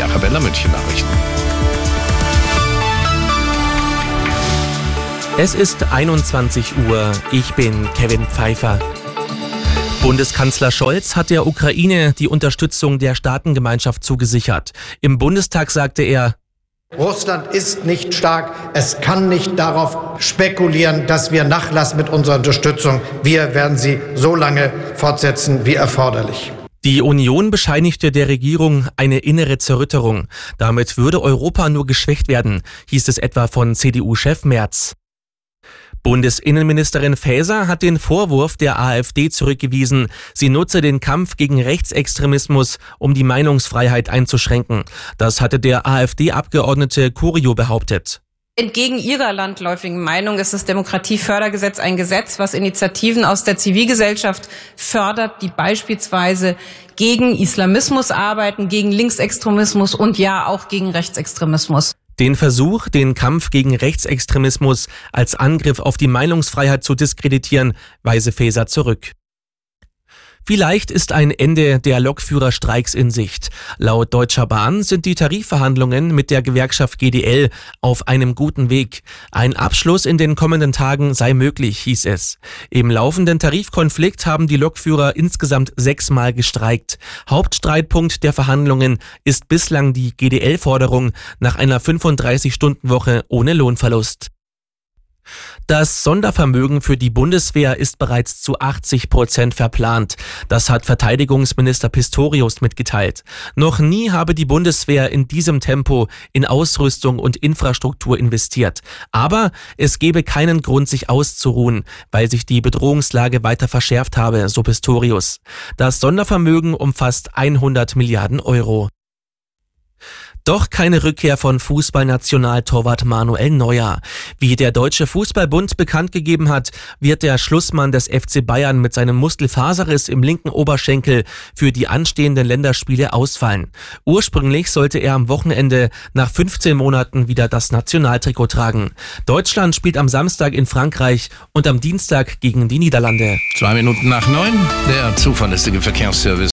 Arabella München Nachrichten. Es ist 21 Uhr. Ich bin Kevin Pfeiffer. Bundeskanzler Scholz hat der Ukraine die Unterstützung der Staatengemeinschaft zugesichert. Im Bundestag sagte er: Russland ist nicht stark. Es kann nicht darauf spekulieren, dass wir nachlassen mit unserer Unterstützung. Wir werden sie so lange fortsetzen wie erforderlich. Die Union bescheinigte der Regierung eine innere Zerrütterung. Damit würde Europa nur geschwächt werden, hieß es etwa von CDU-Chef Merz. Bundesinnenministerin Faeser hat den Vorwurf der AfD zurückgewiesen, sie nutze den Kampf gegen Rechtsextremismus, um die Meinungsfreiheit einzuschränken. Das hatte der AfD-Abgeordnete Curio behauptet. Entgegen ihrer landläufigen Meinung ist das Demokratiefördergesetz ein Gesetz, was Initiativen aus der Zivilgesellschaft fördert, die beispielsweise gegen Islamismus arbeiten, gegen Linksextremismus und ja auch gegen Rechtsextremismus. Den Versuch, den Kampf gegen Rechtsextremismus als Angriff auf die Meinungsfreiheit zu diskreditieren, weise Faeser zurück. Vielleicht ist ein Ende der Lokführerstreiks in Sicht. Laut Deutscher Bahn sind die Tarifverhandlungen mit der Gewerkschaft GdL auf einem guten Weg. Ein Abschluss in den kommenden Tagen sei möglich, hieß es. Im laufenden Tarifkonflikt haben die Lokführer insgesamt 6-mal gestreikt. Hauptstreitpunkt der Verhandlungen ist bislang die GdL-Forderung nach einer 35-Stunden-Woche ohne Lohnverlust. Das Sondervermögen für die Bundeswehr ist bereits zu 80% verplant. Das hat Verteidigungsminister Pistorius mitgeteilt. Noch nie habe die Bundeswehr in diesem Tempo in Ausrüstung und Infrastruktur investiert. Aber es gebe keinen Grund, sich auszuruhen, weil sich die Bedrohungslage weiter verschärft habe, so Pistorius. Das Sondervermögen umfasst 100 Milliarden Euro. Doch keine Rückkehr von Fußballnationaltorwart Manuel Neuer. Wie der Deutsche Fußballbund bekannt gegeben hat, wird der Schlussmann des FC Bayern mit seinem Muskelfaserriss im linken Oberschenkel für die anstehenden Länderspiele ausfallen. Ursprünglich sollte er am Wochenende nach 15 Monaten wieder das Nationaltrikot tragen. Deutschland spielt am Samstag in Frankreich und am Dienstag gegen die Niederlande. 2 Minuten nach 9, der zuverlässige Verkehrsservice.